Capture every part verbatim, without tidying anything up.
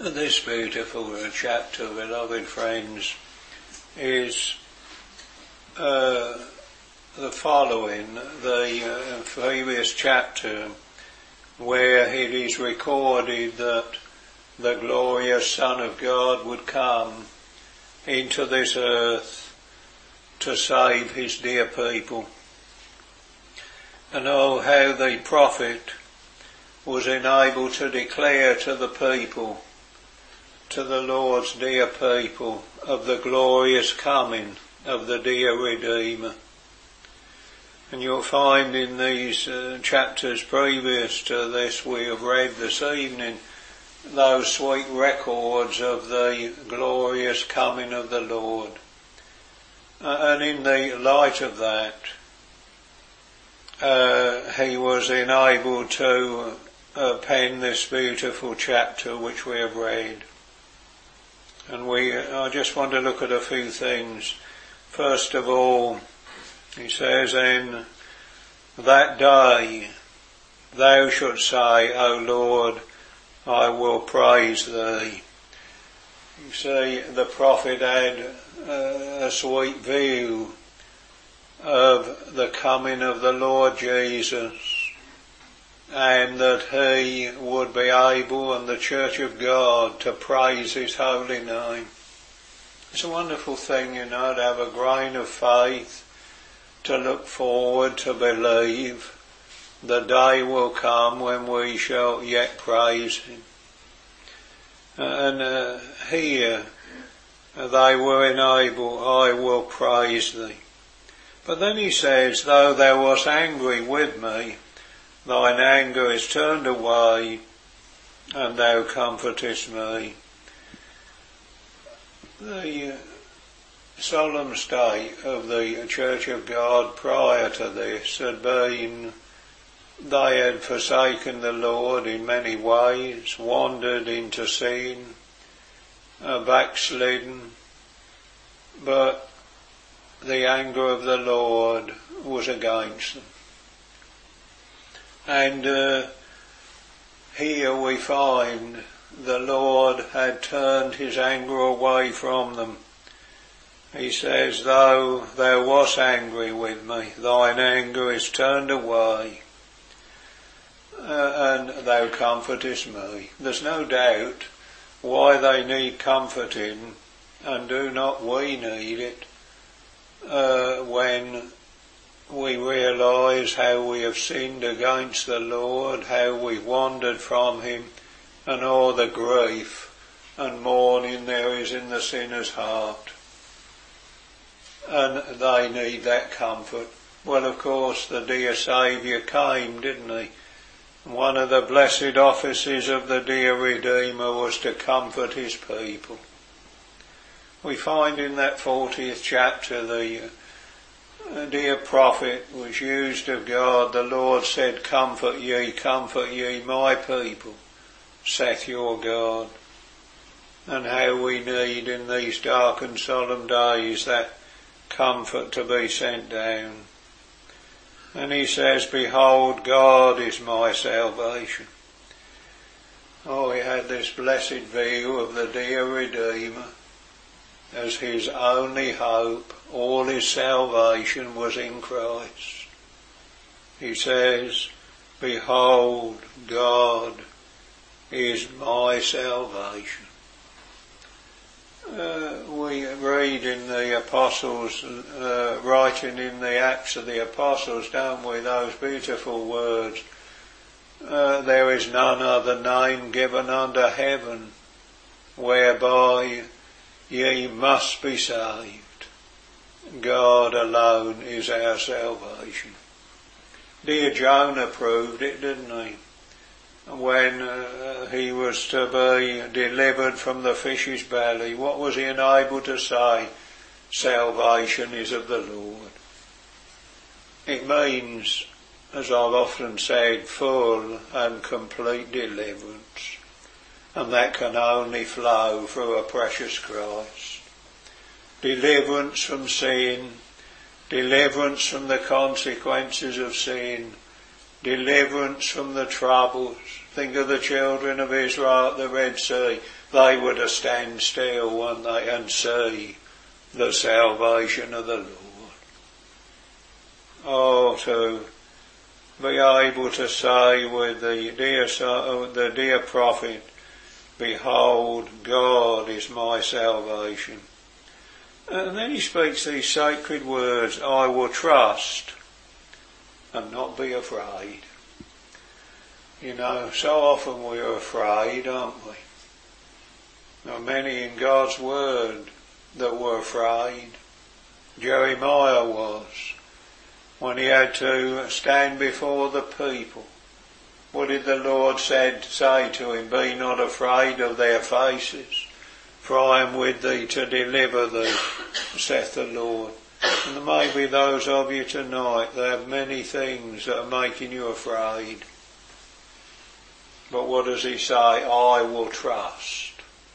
This beautiful chapter, beloved friends, is uh, the following, the uh, previous chapter, where it is recorded that the glorious Son of God would come into this earth to save his dear people. And oh, how the prophet was enabled to declare to the people, to the Lord's dear people, of the glorious coming of the dear Redeemer. And you'll find in these uh, chapters previous to this we have read this evening, those sweet records of the glorious coming of the Lord. Uh, and in the light of that, uh, he was enabled to uh, pen this beautiful chapter which we have read. And we, I just want to look at a few things. First of all, he says, in that day thou shalt say, O Lord, I will praise thee. You see, the prophet had uh, a sweet view of the coming of the Lord Jesus, and that he would be able, and the Church of God, to praise his holy name. It's a wonderful thing, you know, to have a grain of faith, to look forward, to believe the day will come when we shall yet praise him. And uh, here they were enabled, I will praise thee. But then he says, though thou wast angry with me, thine anger is turned away, and thou comfortest me. The uh, solemn state of the Church of God prior to this had been, they had forsaken the Lord in many ways, wandered into sin, uh, backslidden, but the anger of the Lord was against them. And uh, here we find the Lord had turned his anger away from them. He says, though thou wast angry with me, thine anger is turned away, uh, and thou comfortest me. There's no doubt why they need comforting, and do not we need it, uh, when we realise how we have sinned against the Lord, how we've wandered from him, and all the grief and mourning there is in the sinner's heart. And they need that comfort. Well, of course, the dear Saviour came, didn't he? One of the blessed offices of the dear Redeemer was to comfort his people. We find in that fortieth chapter the uh, dear prophet was used of God. The Lord said, comfort ye, comfort ye, my people, saith your God. And how we need in these dark and solemn days that comfort to be sent down. And he says, behold, God is my salvation. Oh, he had this blessed view of the dear Redeemer as his only hope. All his salvation was in Christ. He says, behold, God is my salvation. Uh, we read in the Apostles, uh, writing in the Acts of the Apostles, don't we, those beautiful words, uh, there is none other name given under heaven whereby ye must be saved. God alone is our salvation. Dear Jonah proved it, didn't he? When uh, he was to be delivered from the fish's belly, what was he enabled to say? Salvation is of the Lord. It means, as I've often said, full and complete deliverance. And that can only flow through a precious Christ. Deliverance from sin, deliverance from the consequences of sin, deliverance from the troubles, Think of the children of Israel at the Red Sea. They were to stand still, weren't they, and see the salvation of the Lord. Oh, to be able to say with the dear, the dear prophet, behold, God is my salvation. And then he speaks these sacred words, I will trust and not be afraid. You know, so often we are afraid, aren't we? There are many in God's word that were afraid. Jeremiah was, when he had to stand before the people. What did the Lord said, say to him? Be not afraid of their faces, for I am with thee to deliver thee, saith the Lord. And there may be those of you tonight that have many things that are making you afraid. But what does he say? I will trust.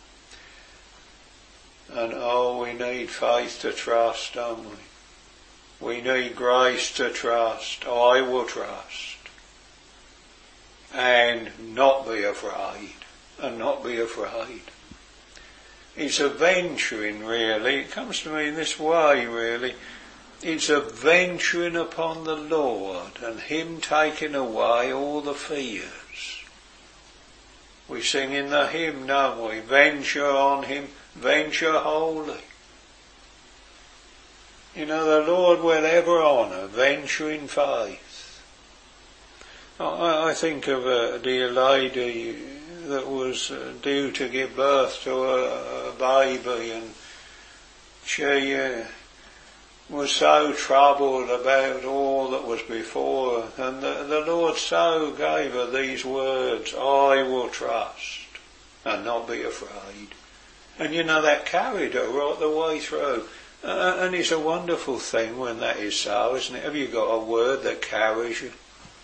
And oh, we need faith to trust, don't we? We need grace to trust. I will trust. And not be afraid. And not be afraid. It's a venturing, really. It comes to me in this way, really. It's a venturing upon the Lord and him taking away all the fears. We sing in the hymn, don't we? Venture on him, venture wholly. You know, the Lord will ever honour venturing faith. I, I think of a dear lady that was due to give birth to a, a baby, and she uh, was so troubled about all that was before her, and the, the Lord so gave her these words, I will trust and not be afraid. And you know, that carried her right the way through. Uh, and it's a wonderful thing when that is so, isn't it? Have you got a word that carries you?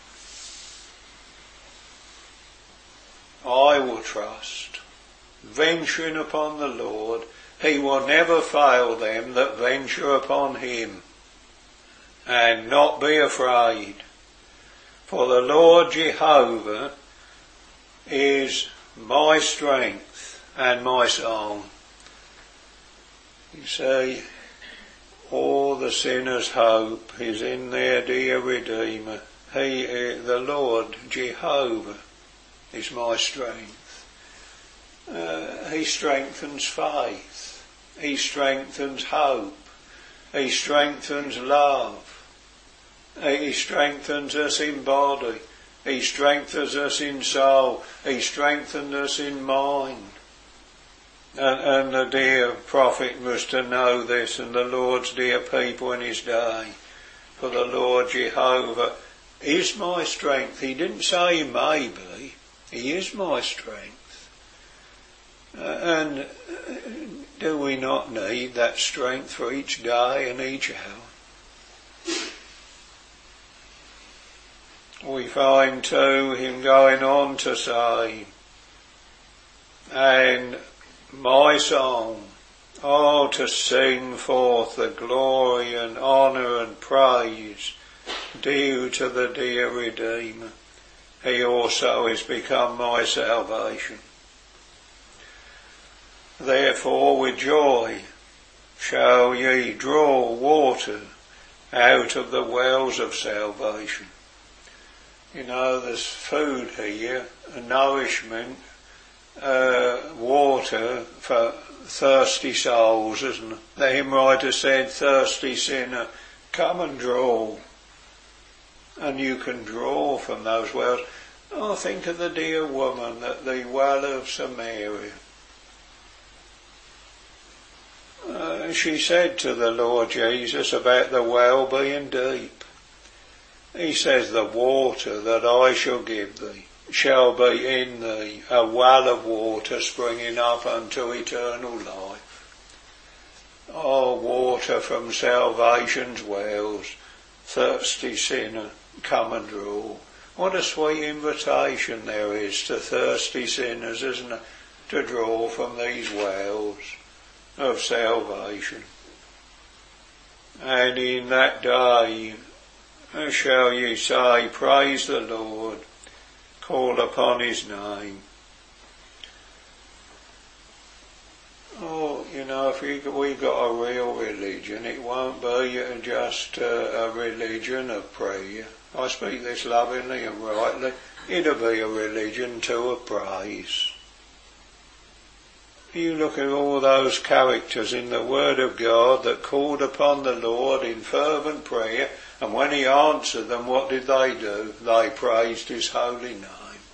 I will trust, venturing upon the Lord. He will never fail them that venture upon him, and not be afraid. For the Lord Jehovah is my strength and my song. You see, all the sinner's hope is in their dear Redeemer. He, the Lord Jehovah, is my strength. Uh, he strengthens faith. He strengthens hope. He strengthens love. He strengthens us in body. He strengthens us in soul. He strengthens us in mind. And, and the dear prophet was to know this, and the Lord's dear people in his day. For the Lord Jehovah is my strength. He didn't say he may be. He is my strength. Uh, and do we not need that strength for each day and each hour? We find too him going on to say, and my song, oh, to sing forth the glory and honour and praise due to the dear Redeemer. He also is become my salvation. Therefore with joy shall ye draw water out of the wells of salvation. You know, there's food here, nourishment, uh, water for thirsty souls, isn't it? The hymn writer said, thirsty sinner, come and draw. And you can draw from those wells. Oh, think of the dear woman at the well of Samaria. Uh, she said to the Lord Jesus about the well being deep. He says, the water that I shall give thee shall be in thee a well of water springing up unto eternal life. Oh, water from salvation's wells, thirsty sinner, come and draw. What a sweet invitation there is to thirsty sinners, isn't it, to draw from these wells of salvation. And in that day shall ye say, praise the Lord, call upon his name. Oh, you know, if we, we got a real religion, it won't be just a, a religion of prayer. I speak this lovingly and rightly. It'll be a religion too of praise. You look at all those characters in the Word of God that called upon the Lord in fervent prayer, and when he answered them, what did they do? They praised his holy name.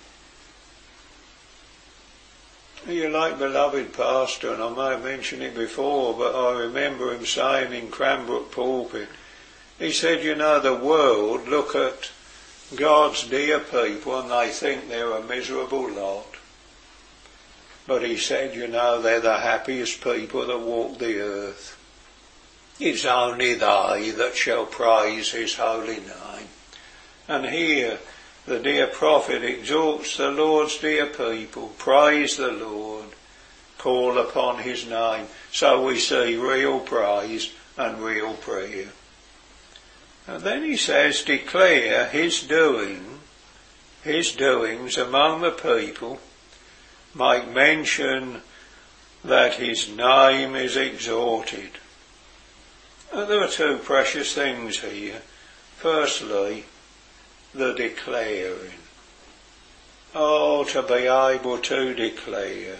You like beloved pastor, and I may have mentioned it before, but I remember him saying in Cranbrook pulpit, he said, you know, the world look at God's dear people and they think they're a miserable lot. But he said, you know, they're the happiest people that walk the earth. It's only they that shall praise his holy name. And here, the dear prophet exhorts the Lord's dear people, praise the Lord, call upon his name. So we see real praise and real prayer. And then he says, declare his doing, his doings among the people, make mention that his name is exalted. And there are two precious things here. Firstly, the declaring. Oh, to be able to declare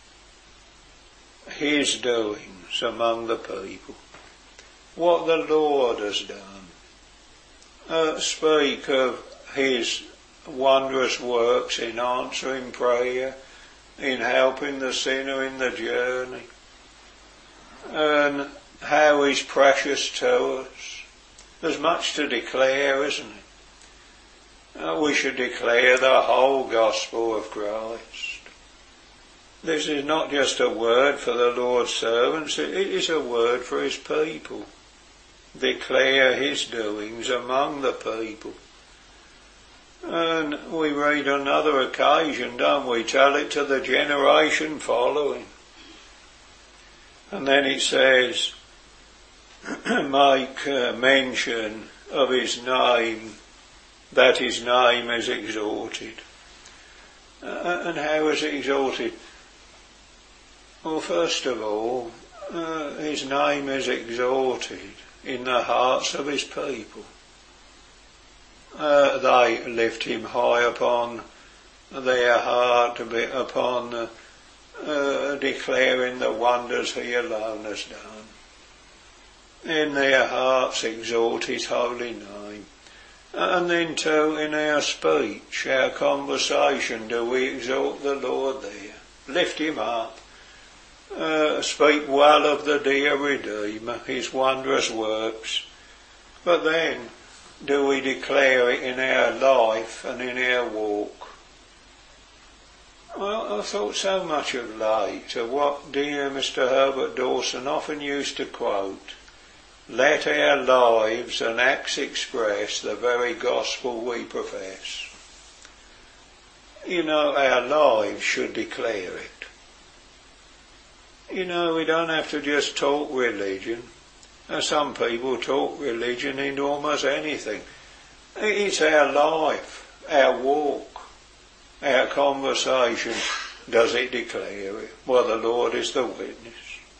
his doings among the people. What the Lord has done. Uh, speak of his wondrous works in answering prayer, in helping the sinner in the journey, and how he's precious to us. There's much to declare, isn't it? Uh, we should declare the whole gospel of Christ. This is not just a word for the Lord's servants, it is a word for his people. Declare his doings among the people. And we read on another occasion, don't we? Tell it to the generation following. And then it says, make uh, mention of his name, that his name is exalted. Uh, and how is it exalted? Well, first of all, uh, his name is exalted in the hearts of his people. Uh, they lift him high upon their heart, to be upon uh, uh, declaring the wonders he alone has done. In their hearts exalt his holy name. And then too, in our speech, our conversation, do we exalt the Lord there? Lift him up. Uh, speak well of the dear Redeemer, his wondrous works. But then, do we declare it in our life and in our walk? Well, I thought so much of late of what dear Mister Herbert Dawson often used to quote. Let our lives and acts express the very gospel we profess. You know, our lives should declare it. You know, we don't have to just talk religion. Now, some people talk religion into almost anything. It's our life, our walk, our conversation. Does it declare it? Well, the Lord is the witness.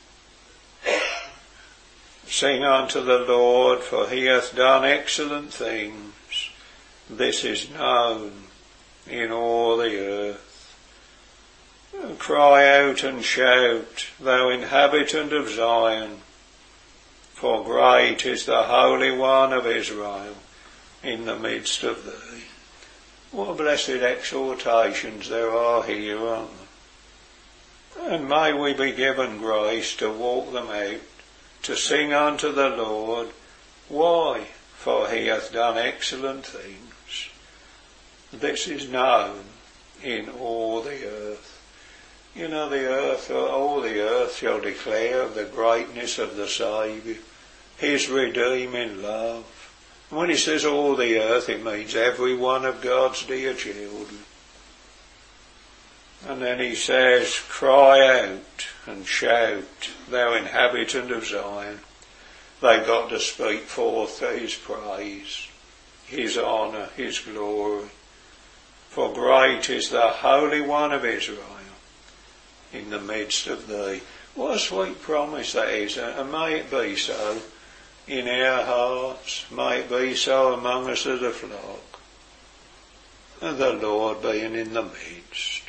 Sing unto the Lord, for he hath done excellent things. This is known in all the earth. Cry out and shout, thou inhabitant of Zion, for great is the Holy One of Israel in the midst of thee. What blessed exhortations there are here, aren't there? And may we be given grace to walk them out, to sing unto the Lord. Why? For he hath done excellent things. This is known in all the earth. You know, the earth, all the earth shall declare of the greatness of the Saviour, his redeeming love. And when he says all the earth, it means every one of God's dear children. And then he says, cry out and shout, thou inhabitant of Zion. They've got to speak forth his praise, his honour, his glory. For great is the Holy One of Israel in the midst of thee. What a sweet promise that is, and may it be so in our hearts, may it be so among us as a flock, and the Lord being in the midst.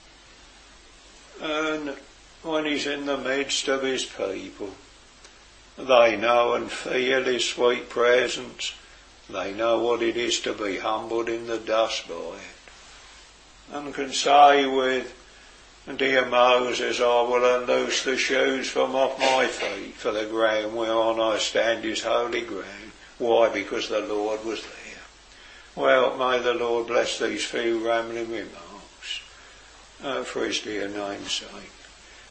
And when he's in the midst of his people, they know and feel his sweet presence. They know what it is to be humbled in the dust by it, and can say with dear Moses, I will unloose the shoes from off my feet, for the ground whereon I stand is holy ground. Why? Because the Lord was there. Well, may the Lord bless these few rambling remarks uh, for his dear name's sake.